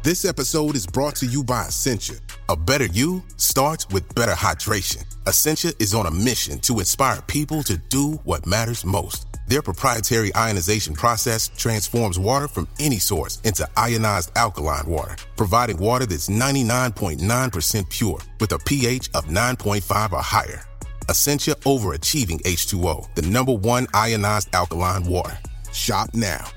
This episode is brought to you by Essentia. A better you starts with better hydration. Essentia is on a mission to inspire people to do what matters most. Their proprietary ionization process transforms water from any source into ionized alkaline water, providing water that's 99.9% pure with a pH of 9.5 or higher. Essentia overachieving H2O, the #1 ionized alkaline water. Shop now.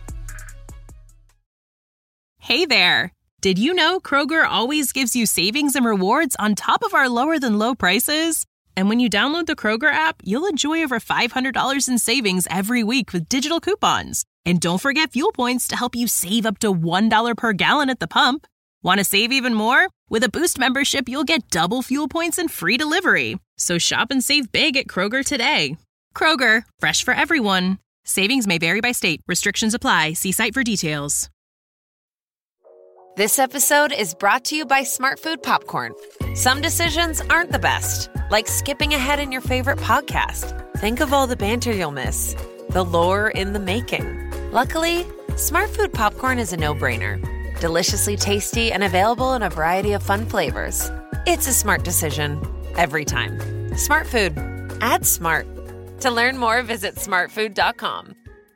Hey there. Did you know Kroger always gives you savings and rewards on top of our lower-than-low prices? And when you download the Kroger app, you'll enjoy over $500 in savings every week with digital coupons. And don't forget fuel points to help you save up to $1 per gallon at the pump. Want to save even more? With a Boost membership, you'll get double fuel points and free delivery. So shop and save big at Kroger today. Kroger, fresh for everyone. Savings may vary by state. Restrictions apply. See site for details. This episode is brought to you by Smartfood Popcorn. Some decisions aren't the best, like skipping ahead in your favorite podcast. Think of all the banter you'll miss, the lore in the making. Luckily, Smartfood Popcorn is a no-brainer. Deliciously tasty and available in a variety of fun flavors. It's a smart decision every time. Smartfood. Add smart. To learn more, visit smartfood.com.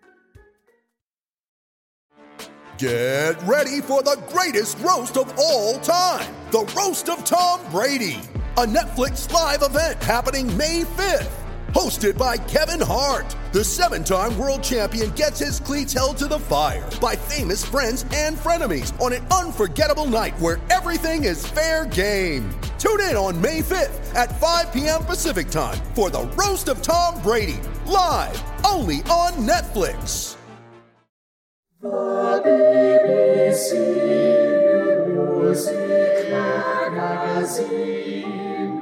Get ready for the greatest roast of all time, the Roast of Tom Brady, a Netflix live event happening May 5th. Hosted by Kevin Hart, the 7-time world champion gets his cleats held to the fire by famous friends and frenemies on an unforgettable night where everything is fair game. Tune in on May 5th at 5 p.m. Pacific time for the Roast of Tom Brady, live only on Netflix. The BBC Music Magazine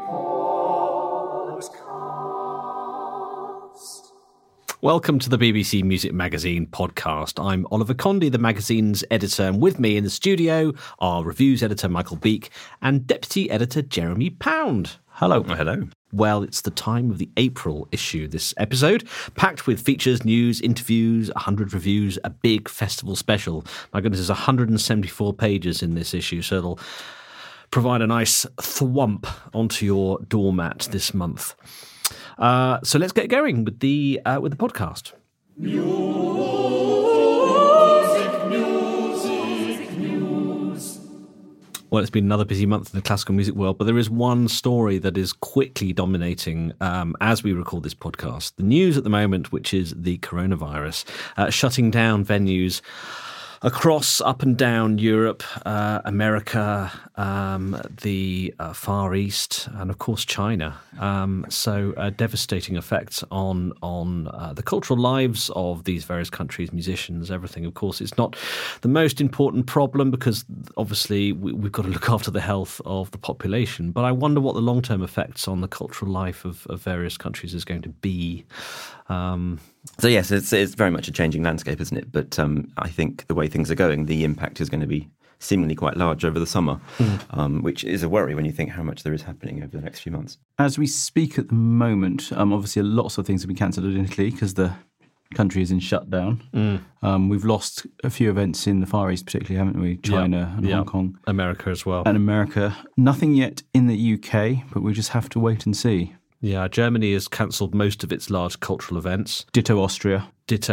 Podcast. Welcome to the BBC Music Magazine podcast. I'm Oliver Condy, the magazine's editor, and with me in the studio are reviews editor Michael Beek and deputy editor Jeremy Pound. Hello. Hello. Well, it's the time of the April issue, this episode, packed with features, news, interviews, 100 reviews, a big festival special. My goodness, there's 174 pages in this issue, so it'll provide a nice thwomp onto your doormat this month. So let's get going with the podcast. Well, it's been another busy month in the classical music world, but there is one story that is quickly dominating as we record this podcast. The news at the moment, which is the coronavirus, shutting down venues across up and down Europe, America, the Far East, and of course China. So devastating effects on the cultural lives of these various countries, musicians, everything. Of course, it's not the most important problem because obviously we've got to look after the health of the population. But I wonder what the long-term effects on the cultural life of various countries is going to be. So yes, it's very much a changing landscape, isn't it? But I think the way things are going, the impact is going to be seemingly quite large over the summer, which is a worry when you think how much there is happening over the next few months. As we speak at the moment, obviously lots of things have been cancelled in Italy because the country is in shutdown. We've lost a few events in the Far East particularly, haven't we? China and Hong Kong. America as well. And America. Nothing yet in the UK, but we just have to wait and see. Yeah, Germany has cancelled most of its large cultural events. Ditto Austria.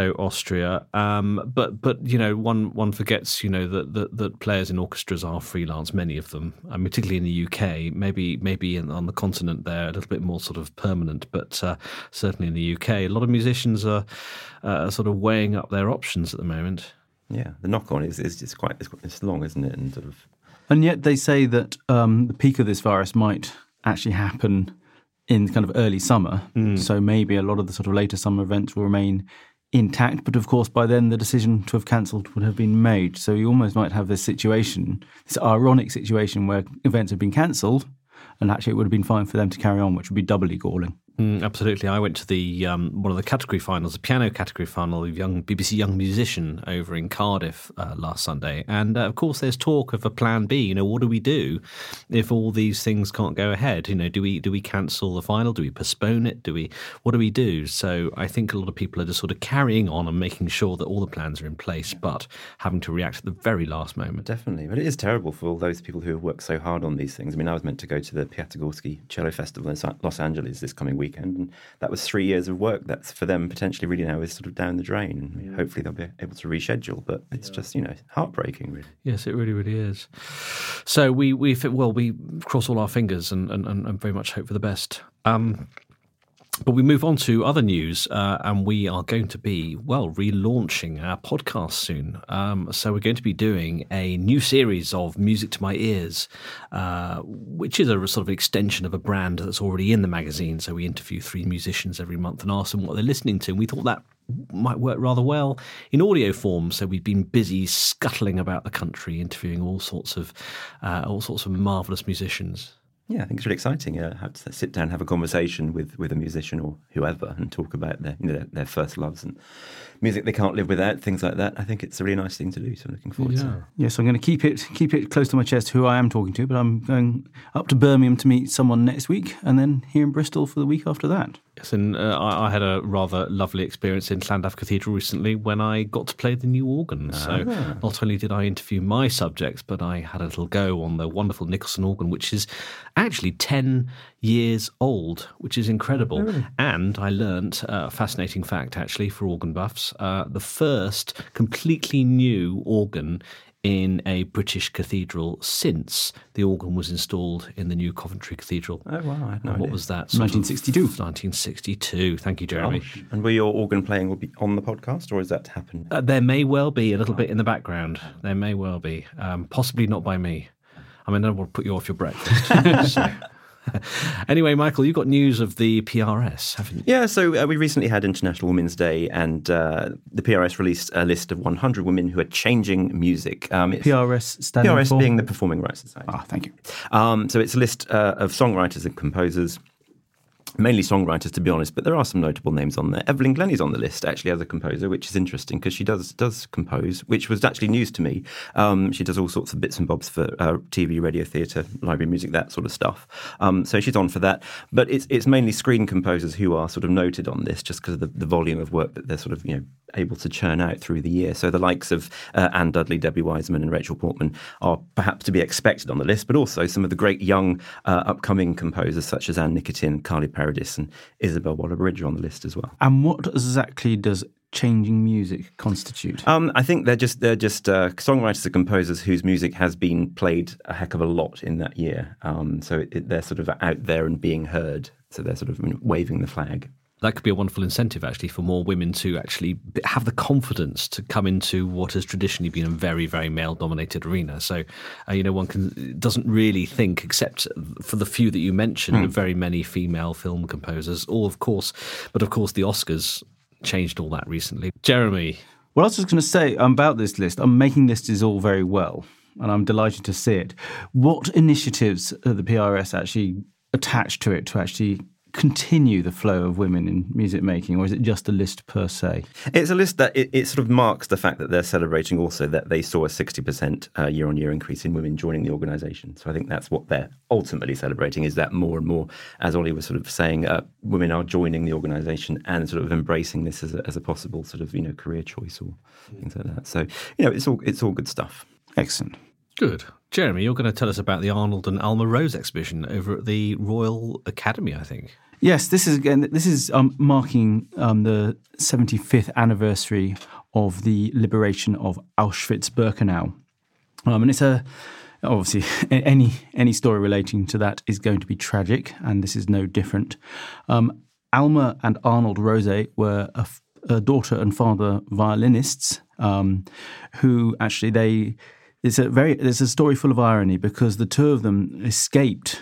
But you know, one forgets, you know, that players in orchestras are freelance, many of them. Particularly in the UK, maybe on the continent they're a little bit more sort of permanent, but certainly in the UK, a lot of musicians are sort of weighing up their options at the moment. Yeah, the knock-on is it's long, isn't it? And yet they say that the peak of this virus might actually happen in kind of early summer. So maybe a lot of the sort of later summer events will remain intact. But of course, by then the decision to have cancelled would have been made. So you almost might have this situation, this ironic situation where events have been cancelled and actually it would have been fine for them to carry on, which would be doubly galling. Absolutely. I went to the one of the category finals, the piano category final of BBC Young Musician over in Cardiff last Sunday. And of course, there's talk of a plan B. What do we do if all these things can't go ahead? Do we cancel the final? Do we postpone it? What do we do? So I think a lot of people are just sort of carrying on and making sure that all the plans are in place, but having to react at the very last moment. Definitely. But it is terrible for all those people who have worked so hard on these things. I mean, I was meant to go to the Piatigorsky Cello Festival in Los Angeles this coming weekend, and that was 3 years of work that's for them potentially really now is sort of down the drain, and hopefully they'll be able to reschedule, but it's just heartbreaking, really. Yes, it really, really is. So we cross all our fingers and very much hope for the best. But we move on to other news, and we are going to be, relaunching our podcast soon. So we're going to be doing a new series of Music to My Ears, which is a sort of extension of a brand that's already in the magazine. So we interview 3 musicians every month and ask them what they're listening to. And we thought that might work rather well in audio form. So we've been busy scuttling about the country, interviewing all sorts of marvellous musicians. Yeah, I think it's really exciting. Have to sit down and have a conversation with a musician or whoever and talk about their first loves and music they can't live without, things like that. I think it's a really nice thing to do, so I'm looking forward to it. Yes, I'm going to keep it close to my chest who I am talking to, but I'm going up to Birmingham to meet someone next week and then here in Bristol for the week after that. Yes, and I had a rather lovely experience in Llandaff Cathedral recently when I got to play the new organ. So not only did I interview my subjects, but I had a little go on the wonderful Nicholson organ, which is actually 10 years old, which is incredible. Really? And I learnt a fascinating fact, actually, for organ buffs. The first completely new organ in a British cathedral since the organ was installed in the new Coventry Cathedral. Oh, wow. I had no idea. What was that? 1962. 1962. Thank you, Jeremy. Gosh. And will your organ playing will be on the podcast, or is that to happen? There may well be a little bit in the background. There may well be. Possibly not by me. I mean, I don't want to put you off your breakfast. So. Anyway, Michael, you got news of the PRS, haven't you? Yeah, so we recently had International Women's Day, and the PRS released a list of 100 women who are changing music. PRS standing PRS for? being the Performing Rights Society. Thank you. So it's a list of songwriters and composers. Mainly songwriters, to be honest, but there are some notable names on there. Evelyn Glennie's on the list, actually, as a composer, which is interesting because she does compose, which was actually news to me. She does all sorts of bits and bobs for TV, radio, theatre, library music, that sort of stuff. So she's on for that. But it's mainly screen composers who are sort of noted on this just because of the volume of work that they're sort of, able to churn out through the year. So the likes of Anne Dudley, Debbie Wiseman and Rachel Portman are perhaps to be expected on the list, but also some of the great young upcoming composers such as Anne Nicotin, Carly Paradis and Isabel Waller-Bridge are on the list as well. And what exactly does changing music constitute? I think they're just songwriters and composers whose music has been played a heck of a lot in that year. So they're sort of out there and being heard. So they're sort of waving the flag. That could be a wonderful incentive, actually, for more women to actually have the confidence to come into what has traditionally been a very, very male-dominated arena. So, one doesn't really think, except for the few that you mentioned, of very many female film composers. But of course, the Oscars changed all that recently. Jeremy. Well, I was just going to say about this list, making lists is all very well, and I'm delighted to see it. What initiatives are the PRS actually attached to it to actually continue the flow of women in music making, or is it just a list per se? It's a list that it sort of marks the fact that they're celebrating also that they saw a 60% year-on-year increase in women joining the organisation. So I think that's what they're ultimately celebrating, is that more and more, as Ollie was sort of saying, women are joining the organisation and sort of embracing this as a possible sort of career choice or things like that. So it's all good stuff. Excellent. Good. Jeremy, you're going to tell us about the Arnold and Alma Rose exhibition over at the Royal Academy, I think. Yes, this is marking the 75th anniversary of the liberation of Auschwitz-Birkenau. And it's obviously any story relating to that is going to be tragic, and this is no different. Alma and Arnold Rose were a daughter and father violinists who actually It's a story full of irony because the two of them escaped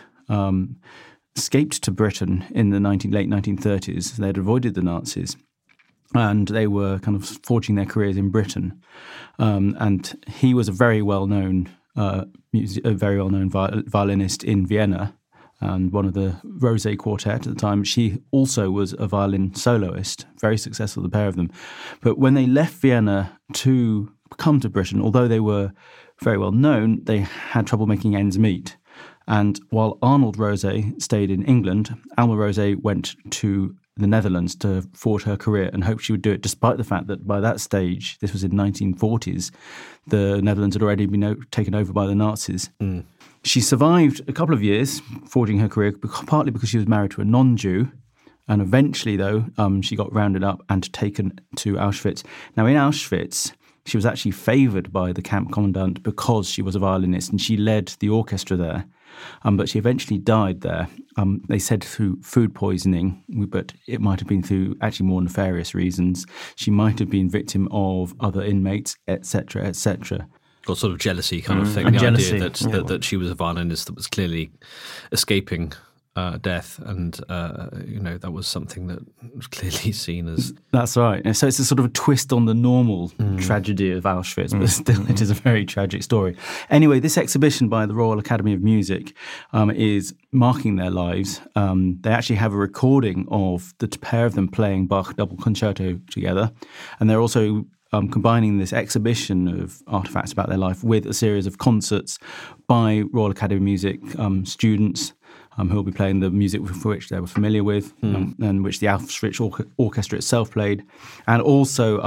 to Britain in the late 1930s. They had avoided the Nazis, and they were kind of forging their careers in Britain. And he was a very well-known violinist in Vienna, and one of the Rose Quartet at the time. She also was a violin soloist, very successful, the pair of them. But when they left Vienna to come to Britain, although they were very well known, they had trouble making ends meet. And while Arnold Rose stayed in England, Alma Rose went to the Netherlands to forge her career and hoped she would do it, despite the fact that by that stage, this was in the 1940s, the Netherlands had already been taken over by the Nazis. She survived a couple of years forging her career, partly because she was married to a non-Jew. And eventually, though, she got rounded up and taken to Auschwitz. Now, in Auschwitz, she was actually favoured by the camp commandant because she was a violinist and she led the orchestra there. But she eventually died there. They said through food poisoning, but it might have been through actually more nefarious reasons. She might have been victim of other inmates, etc., etc. Or sort of jealousy kind of thing. And the jealousy. idea that she was a violinist that was clearly escaping death, and that was something that was clearly seen as... That's right. And so it's a sort of a twist on the normal tragedy of Auschwitz, but still it is a very tragic story. Anyway, this exhibition by the Royal Academy of Music is marking their lives. They actually have a recording of the pair of them playing Bach Double Concerto together, and they're also combining this exhibition of artefacts about their life with a series of concerts by Royal Academy of Music students who will be playing the music for which they were familiar with and which the Auschwitz Orchestra itself played. And also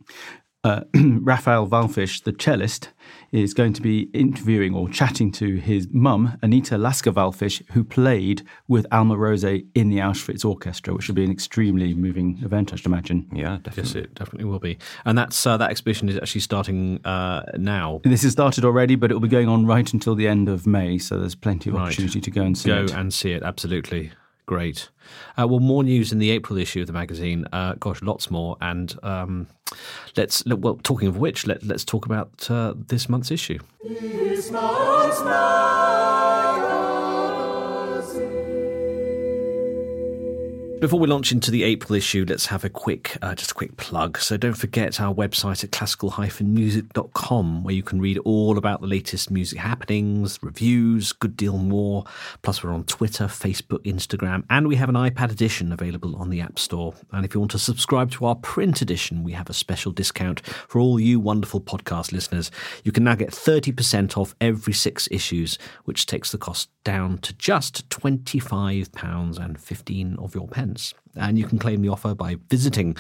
Raphael Wallfisch, the cellist, is going to be interviewing or chatting to his mum, Anita Lasker-Wallfisch, who played with Alma Rose in the Auschwitz Orchestra, which will be an extremely moving event, I should imagine. Yeah, definitely. Yes, it definitely will be. And that exhibition is actually starting now. This has started already, but it will be going on right until the end of May, so there's plenty of opportunity to go and see it. Go and see it, absolutely. Great. Well, more news in the April issue of the magazine. Lots more. And talking of which, let's talk about this month's issue. This month's magazine. Before we launch into the April issue, let's have a quick plug. So don't forget our website at classical-music.com, where you can read all about the latest music happenings, reviews, good deal more. Plus, we're on Twitter, Facebook, Instagram, and we have an iPad edition available on the App Store. And if you want to subscribe to our print edition, we have a special discount for all you wonderful podcast listeners. You can now get 30% off every 6 issues, which takes the cost down to just £25.15 of your pence. And you can claim the offer by visiting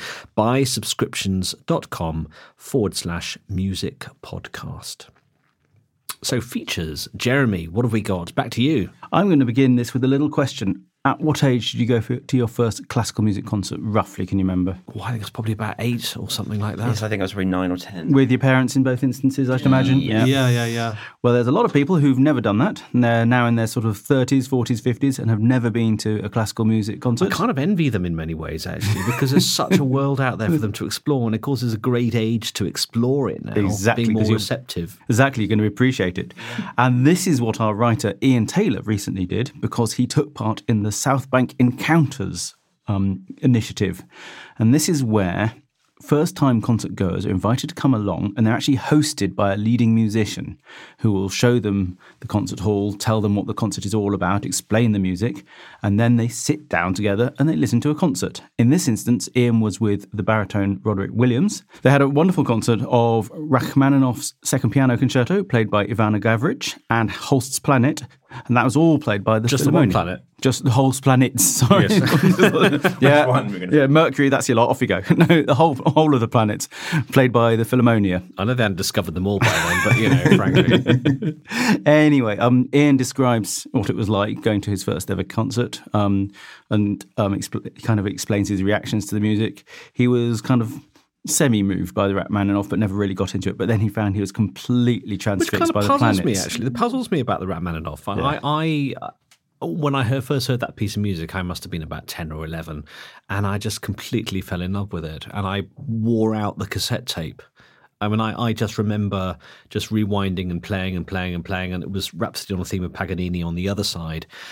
buysubscriptions.com/music podcast. So features, Jeremy, what have we got? Back to you. I'm going to begin this with a little question. At what age did you go to your first classical music concert, roughly, can you remember? Well, I think it was probably about 8 or something like that. Yes, I think I was probably 9 or 10. With your parents in both instances, I should imagine? Yeah. Well, there's a lot of people who've never done that, and they're now in their sort of 30s, 40s, 50s, and have never been to a classical music concert. I kind of envy them in many ways, actually, because there's such a world out there for them to explore, and of course there's a great age to explore it now, exactly, being more receptive. Exactly, you're going to appreciate it. And this is what our writer Ian Taylor recently did, because he took part in the South Bank Encounters initiative. And this is where first-time concert goers are invited to come along, and they're actually hosted by a leading musician who will show them the concert hall, tell them what the concert is all about, explain the music, and then they sit down together and they listen to a concert. In this instance, Ian was with the baritone Roderick Williams. They had a wonderful concert of Rachmaninoff's Second Piano Concerto, played by Ivana Gavrić, and Holst's Planet, and that was all played by the Just Philharmonia. the one planet? Just the Holst's Planets, sorry. Yes. Yeah, Mercury, that's your lot, off you go. No, the whole of the planets, played by the Philharmonia. I know they hadn't discovered them all by then, but, frankly. Anyway, Ian describes what it was like going to his first ever concert and kind of explains his reactions to the music. He was kind of semi-moved by the Rachmaninoff, but never really got into it. But then he found he was completely transfixed by the planets. Which kind of puzzles me, actually. It puzzles me about the Rachmaninoff. Yeah. When I first heard that piece of music, I must have been about 10 or 11, and I just completely fell in love with it. And I wore out the cassette tape. I mean, I just remember just rewinding and playing, and it was Rhapsody on the Theme of Paganini on the other side.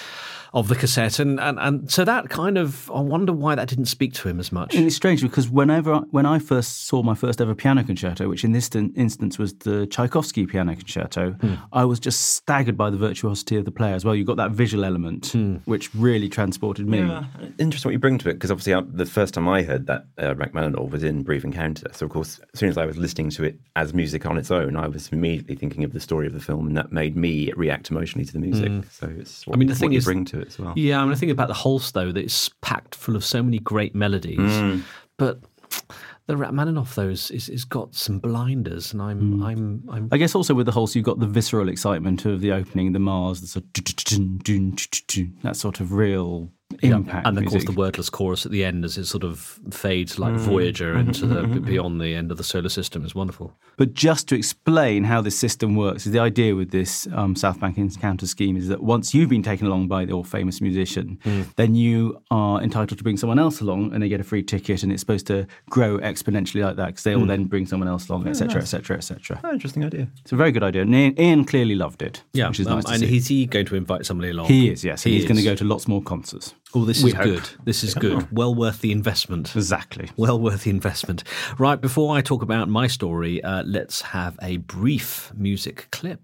of the cassette, and so that kind of, I wonder why that didn't speak to him as much. And it's strange because when I first saw my first ever piano concerto, which in this instance was the Tchaikovsky piano concerto, I was just staggered by the virtuosity of the player as well. You got that visual element, which really transported me. Yeah, interesting what you bring to it, because obviously the first time I heard that Rachmaninoff was in Brief Encounter. So of course, as soon as I was listening to it as music on its own, I was immediately thinking of the story of the film, and that made me react emotionally to the music. So it's what, the thing you is, bring to it as well. Yeah, I think about the Holst, though, that it's packed full of so many great melodies, but the Rachmaninoff, though, is got some blinders, and I'm. I guess also with the Holst, you've got the visceral excitement of the opening, the Mars, the sort of that sort of real impact. And of course music. the wordless chorus at the end as it sort of fades like Voyager into the beyond the end of the solar system is wonderful. But just to explain how this system works, the idea with this South Bank Encounter scheme is that once you've been taken along by your famous musician, then you are entitled to bring someone else along, and they get a free ticket, and it's supposed to grow exponentially like that because they will then bring someone else along, etc., etc., etc. Interesting idea. It's a very good idea. And Ian clearly loved it, which is nice to and see. is he going to invite somebody along? He is, yes. He's going to go to lots more concerts. Oh, this is good. This is good. Well worth the investment. Exactly. Well worth the investment. Right, before I talk about my story, let's have a brief music clip.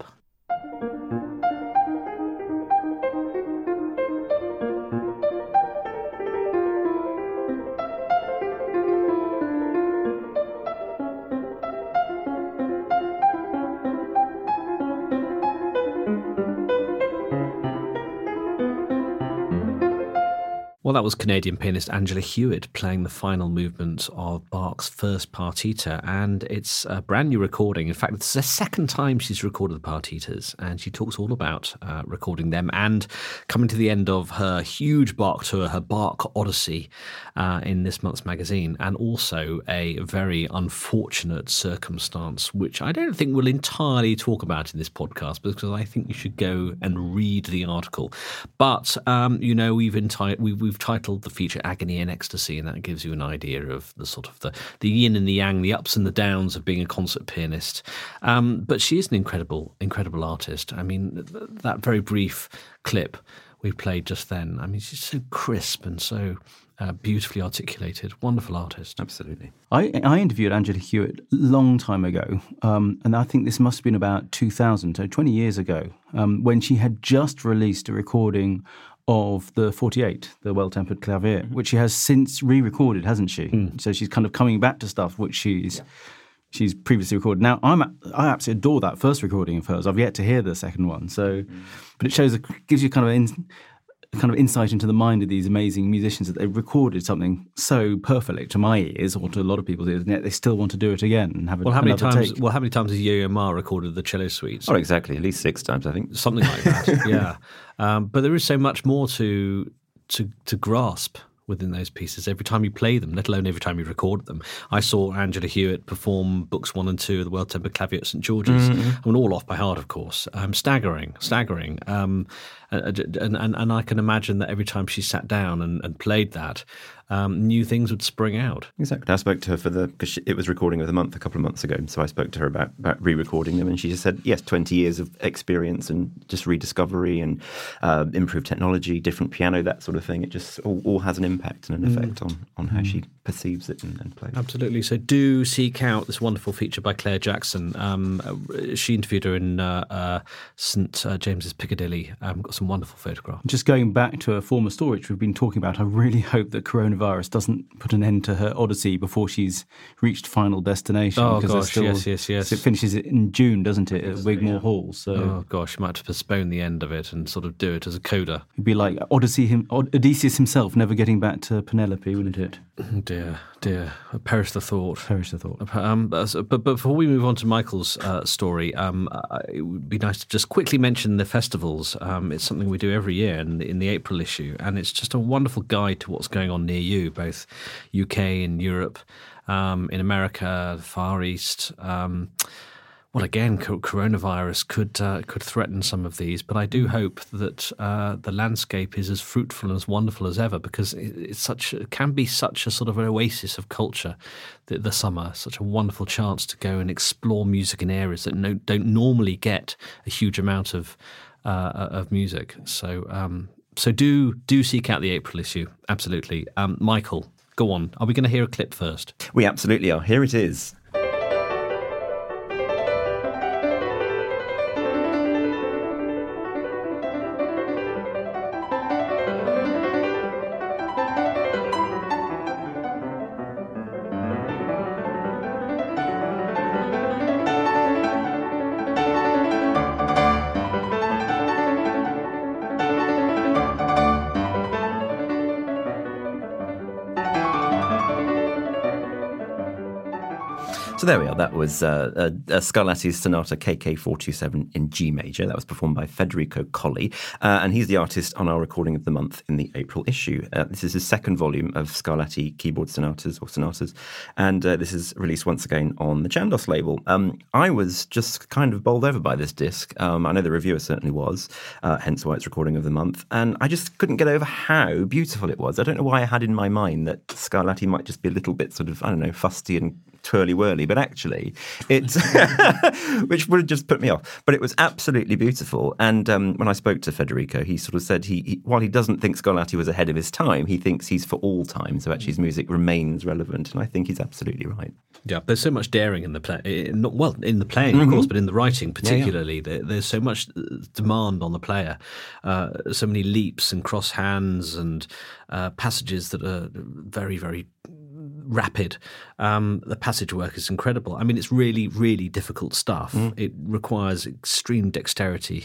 Well, that was Canadian pianist Angela Hewitt playing the final movement of Bach's first partita, and it's a brand new recording. In fact, it's the second time she's recorded the partitas, and she talks all about recording them and coming to the end of her huge Bach tour, her Bach Odyssey, in this month's magazine, and also a very unfortunate circumstance, which I don't think we'll entirely talk about in this podcast, because I think you should go and read the article. But, we've titled the feature Agony and Ecstasy, and that gives you an idea of the sort of the yin and the yang, the ups and the downs of being a concert pianist. But she is an incredible artist. I mean, that very brief clip we played just then, I mean, she's so crisp and so beautifully articulated. Wonderful artist. Absolutely. I interviewed Angela Hewitt a long time ago, and I think this must have been about 2000, so 20 years ago, when she had just released a recording of the 48, the Well-Tempered Clavier, which she has since re-recorded, hasn't she? So she's kind of coming back to stuff which she's previously recorded. Now, I absolutely adore that first recording of hers. I've yet to hear the second one. So, but it gives you kind of insight into the mind of these amazing musicians, that they've recorded something so perfectly to my ears, or to a lot of people's ears, and yet they still want to do it again and have how many take. times has Yo-Yo Ma recorded the cello suites? Oh, exactly. At least 6 times, I think. Something like that. Yeah. But there is so much more to grasp within those pieces every time you play them, let alone every time you record them. I saw Angela Hewitt perform Books 1 and 2 of the Well-Tempered Clavier at St George's. I mean, all off by heart, of course. Staggering. And I can imagine that every time she sat down and played that, new things would spring out. Exactly. I spoke to her because it was recording of the month a couple of months ago, so I spoke to her about re-recording them, and she just said, yes, 20 years of experience and just rediscovery and improved technology, different piano, that sort of thing. It just all has an impact and an effect on how she perceives it and plays. Absolutely. So do seek out this wonderful feature by Claire Jackson. She interviewed her in St James's Piccadilly. Got some wonderful photographs. Just going back to a former story which we've been talking about, I really hope that coronavirus doesn't put an end to her odyssey before she's reached final destination. Oh gosh, yes. It finishes it in June, doesn't it, at Wigmore Hall? So, oh gosh, you might have to postpone the end of it and sort of do it as a coda. It'd be like Odysseus himself never getting back to Penelope, wouldn't it? Dear, perish the thought. But before we move on to Michael's story, it would be nice to just quickly mention the festivals. It's something we do every year in the April issue, and it's just a wonderful guide to what's going on near you, both UK and Europe, in America, the Far East. Well, again, coronavirus could threaten some of these, but I do hope that the landscape is as fruitful and as wonderful as ever, because it can be such a sort of an oasis of culture. The summer, such a wonderful chance to go and explore music in areas that don't normally get a huge amount of music. So So do seek out the April issue. Absolutely. Michael, go on. Are we going to hear a clip first? We absolutely are. Here it is. So there we are. That was Scarlatti's Sonata KK427 in G major. That was performed by Federico Colli, and he's the artist on our recording of the month in the April issue. This is his second volume of Scarlatti keyboard sonatas, and this is released once again on the Chandos label. I was just kind of bowled over by this disc. I know the reviewer certainly was, hence why it's recording of the month, and I just couldn't get over how beautiful it was. I don't know why I had in my mind that Scarlatti might just be a little bit sort of, I don't know, fusty and twirly-whirly, but actually it's which would have just put me off, but it was absolutely beautiful. And when I spoke to Federico, he sort of said he while he doesn't think Scarlatti was ahead of his time, he thinks he's for all time, so actually his music remains relevant, and I think he's absolutely right. Yeah, there's so much daring in the play, in the playing, of course, but in the writing particularly. Yeah. There's so much demand on the player, so many leaps and cross hands and passages that are very, very rapid. The passage work is incredible. I mean, it's really, really difficult stuff. It requires extreme dexterity.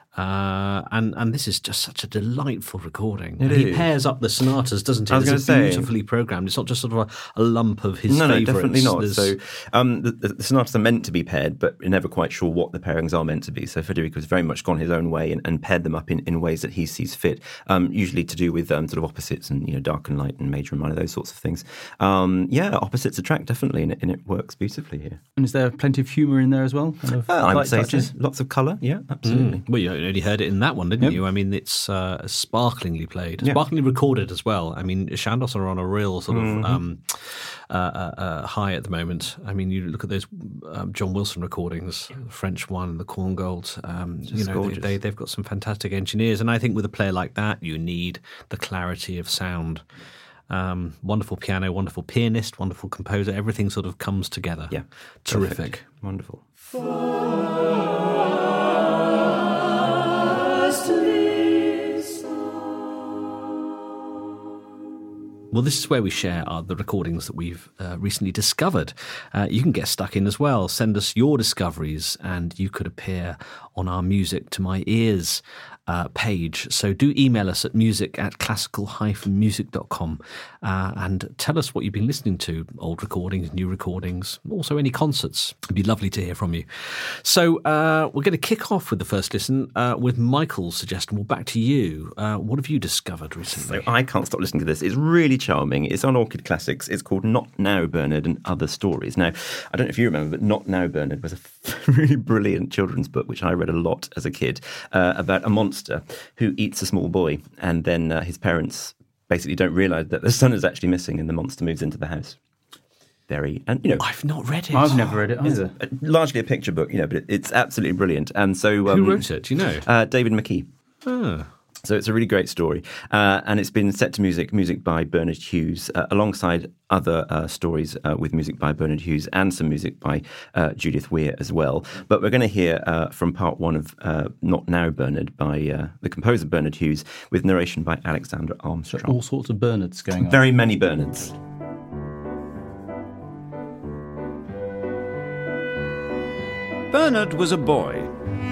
And this is just such a delightful recording. He pairs up the sonatas, doesn't he? It's beautifully programmed. It's not just sort of a lump of his favourites. No, definitely not. So the sonatas are meant to be paired, but you're never quite sure what the pairings are meant to be. So Federico's very much gone his own way and paired them up in ways that he sees fit, usually to do with sort of opposites and, dark and light and major and minor, those sorts of things. Opposites attract, definitely, and it works beautifully here. And is there plenty of humour in there as well? I would say so. Lots of colour, yeah, absolutely. Well, you only heard it in that one, didn't you? I mean, it's sparklingly played, sparklingly recorded as well. I mean, Chandos are on a real sort of high at the moment. I mean, you look at those John Wilson recordings, the French one, the Korngold. They've got some fantastic engineers, and I think with a player like that, you need the clarity of sound. Wonderful piano, wonderful pianist, wonderful composer. Everything sort of comes together. Yeah, terrific, perfect. Wonderful. Well, this is where we share the recordings that we've recently discovered. You can get stuck in as well. Send us your discoveries and you could appear on our Music to My Ears page. So do email us at music@classical-music.com and tell us what you've been listening to, old recordings, new recordings, also any concerts. It'd be lovely to hear from you. So we're going to kick off with the first listen with Michael's suggestion. Well, back to you. What have you discovered recently? So I can't stop listening to this. It's really charming. It's on Orchid Classics. It's called Not Now, Bernard and Other Stories. Now, I don't know if you remember, but Not Now, Bernard was a really brilliant children's book, which I read a lot as a kid, about a monster who eats a small boy, and then his parents basically don't realise that the son is actually missing, and the monster moves into the house. I've not read it. I've never read it either. Largely a picture book, but it's absolutely brilliant. And so, who wrote it? Do you know? David McKee. So it's a really great story, and it's been set to music by Bernard Hughes, alongside other stories with music by Bernard Hughes and some music by Judith Weir as well. But we're going to hear from part one of Not Now, Bernard by the composer Bernard Hughes, with narration by Alexander Armstrong. All sorts of Bernards going on. Very many Bernards. Bernard was a boy.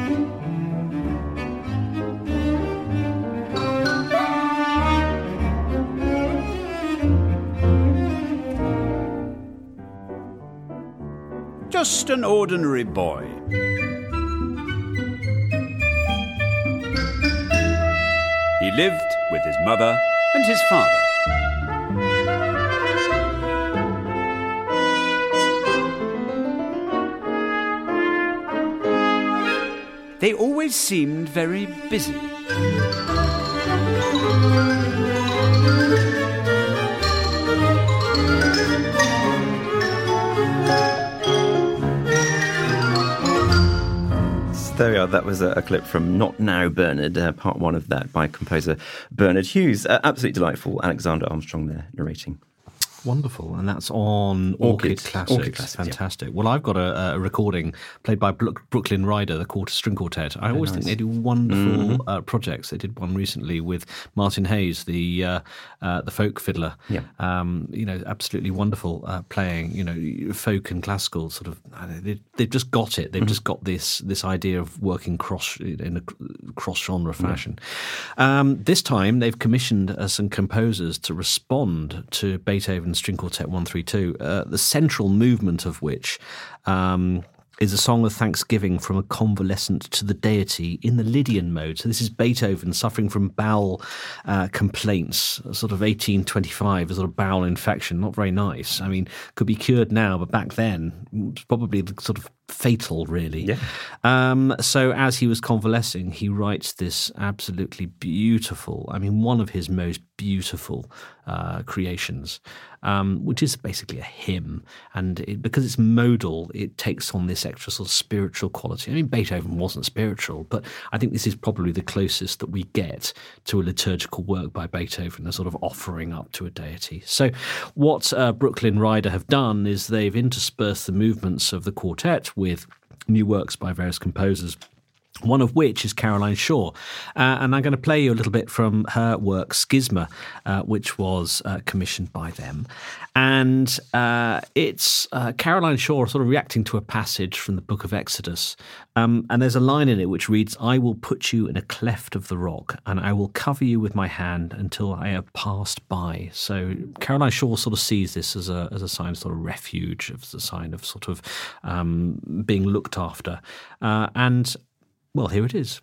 Just an ordinary boy. He lived with his mother and his father. They always seemed very busy. There we are. That was a clip from Not Now, Bernard, part one of that by composer Bernard Hughes. Absolutely delightful. Alexander Armstrong there narrating. Wonderful, and that's on Orchid Classics. Fantastic. Yeah. Well, I've got a recording played by Brooklyn Rider, the string quartet. I always think they do wonderful projects. They did one recently with Martin Hayes, the folk fiddler. Yeah. Absolutely wonderful playing. Folk and classical sort of. They've just got it. They've just got this idea of working in a cross genre fashion. This time they've commissioned some composers to respond to Beethoven's String Quartet 132, the central movement of which is a song of thanksgiving from a convalescent to the deity in the Lydian mode. So this is Beethoven suffering from bowel complaints, sort of 1825, a sort of bowel infection, not very nice. I mean, could be cured now, but back then, it was probably sort of fatal, really. Yeah. So as he was convalescing, he writes this absolutely beautiful, one of his most beautiful creations, which is basically a hymn. And because it's modal, it takes on this extra sort of spiritual quality. Beethoven wasn't spiritual, but I think this is probably the closest that we get to a liturgical work by Beethoven, a sort of offering up to a deity. So what Brooklyn Rider have done is they've interspersed the movements of the quartet with new works by various composers, one of which is Caroline Shaw. And I'm going to play you a little bit from her work, Schisma, which was commissioned by them. And it's Caroline Shaw sort of reacting to a passage from the book of Exodus. And there's a line in it which reads, "I will put you in a cleft of the rock, and I will cover you with my hand until I have passed by." So Caroline Shaw sort of sees this as a sign of sort of refuge, as a sign of sort of being looked after. Well, here it is.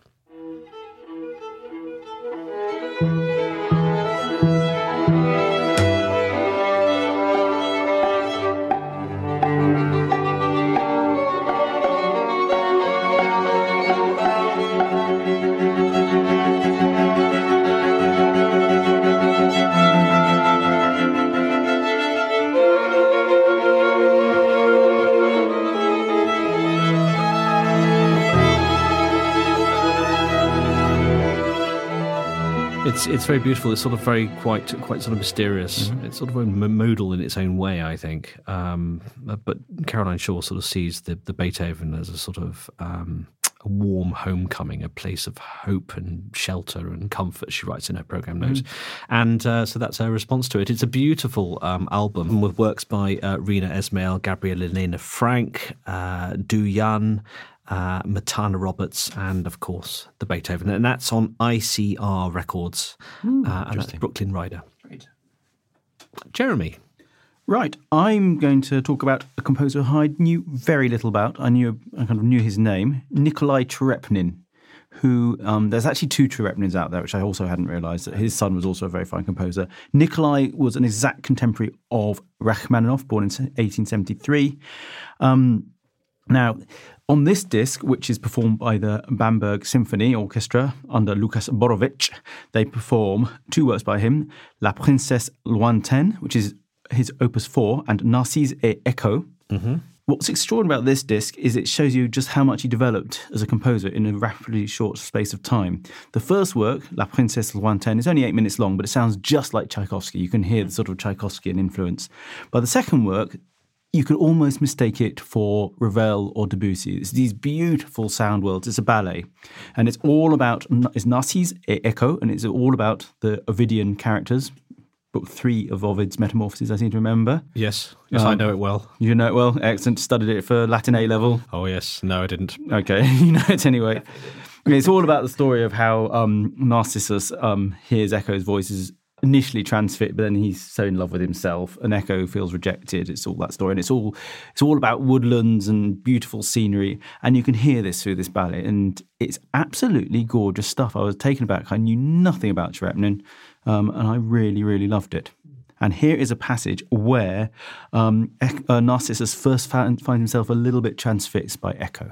It's very beautiful. It's sort of quite sort of mysterious. Mm-hmm. It's sort of very modal in its own way, I think. But Caroline Shaw sort of sees the Beethoven as a sort of a warm homecoming, a place of hope and shelter and comfort, she writes in her programme notes. And so that's her response to it. It's a beautiful album with works by Rina Esmail, Gabrielle Elena Frank, Du Yan, Matana Roberts, and of course the Beethoven, and that's on ICR Records, and that's Brooklyn Rider. Great. Jeremy. Right, I'm going to talk about a composer I knew very little about. I kind of knew his name, Nikolai Cherepnin, who there's actually two Cherepnins out there, which I also hadn't realised, that his son was also a very fine composer. Nikolai was an exact contemporary of Rachmaninoff, born in 1873. Now, on this disc, which is performed by the Bamberg Symphony Orchestra under Lukas Borowicz, they perform two works by him, La Princesse Lointaine, which is his Opus 4, and Narcisse et Echo. Mm-hmm. What's extraordinary about this disc is it shows you just how much he developed as a composer in a rapidly short space of time. The first work, La Princesse Lointaine, is only 8 minutes long, but it sounds just like Tchaikovsky. You can hear the sort of Tchaikovsky influence. By the second work, you could almost mistake it for Ravel or Debussy. It's these beautiful sound worlds. It's a ballet. And it's all about, it's Narcisse et Echo, and it's all about the Ovidian characters. Book 3 of Ovid's Metamorphoses, I seem to remember. Yes, I know it well. You know it well? Excellent. Studied it for Latin A level. Oh, yes. No, I didn't. Okay, you know it anyway. It's all about the story of how Narcissus hears Echo's voices initially transfixed, but then he's so in love with himself, and Echo feels rejected. It's all that story, and it's all about woodlands and beautiful scenery, and you can hear this through this ballet, and it's absolutely gorgeous stuff. I was taken aback. I knew nothing about Cherepnin, and I really, really loved it. And here is a passage where Narcissus first finds himself a little bit transfixed by Echo.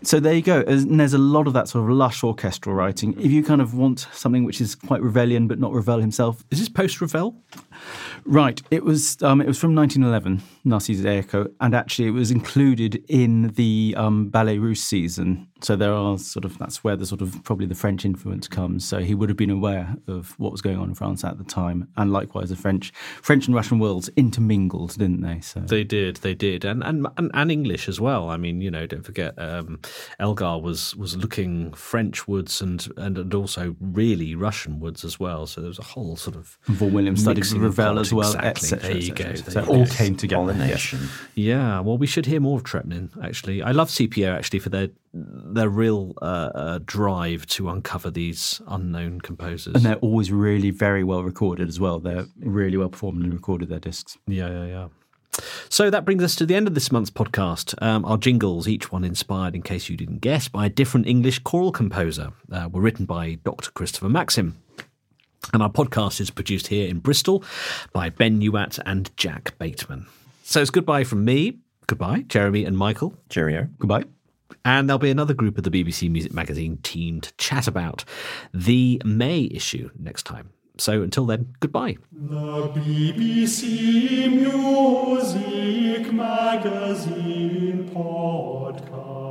So there you go. And there's a lot of that sort of lush orchestral writing. If you kind of want something which is quite Ravelian but not Ravel himself. Is this post-Ravel? Right. It was from 1911, Narcisse Echo, and actually it was included in the Ballet Russe season. So there are that's where the sort of probably the French influence comes. So he would have been aware of what was going on in France at the time, and likewise the French and Russian worlds intermingled, didn't they? So they did, and English as well. I mean, don't forget, Elgar was looking Frenchwards and also really Russianwards as well. So there was a whole sort of Vaughan Williams studied Ravel as well, exactly. etc. There you go. So it all came together. Pollination. Yeah. Well, we should hear more of Trepannin. Actually, I love CPO actually for their real drive to uncover these unknown composers, and they're always really very well recorded as well. They're really well performed and recorded their discs. Yeah. So that brings us to the end of this month's podcast. Our jingles, each one inspired, in case you didn't guess, by a different English choral composer, were written by Dr. Christopher Maxim. And our podcast is produced here in Bristol by Ben Newat and Jack Bateman. So it's goodbye from me. Goodbye, Jeremy and Michael. Cheerio. Goodbye. And there'll be another group of the BBC Music Magazine team to chat about the May issue next time. So until then, goodbye. The BBC Music Magazine Podcast.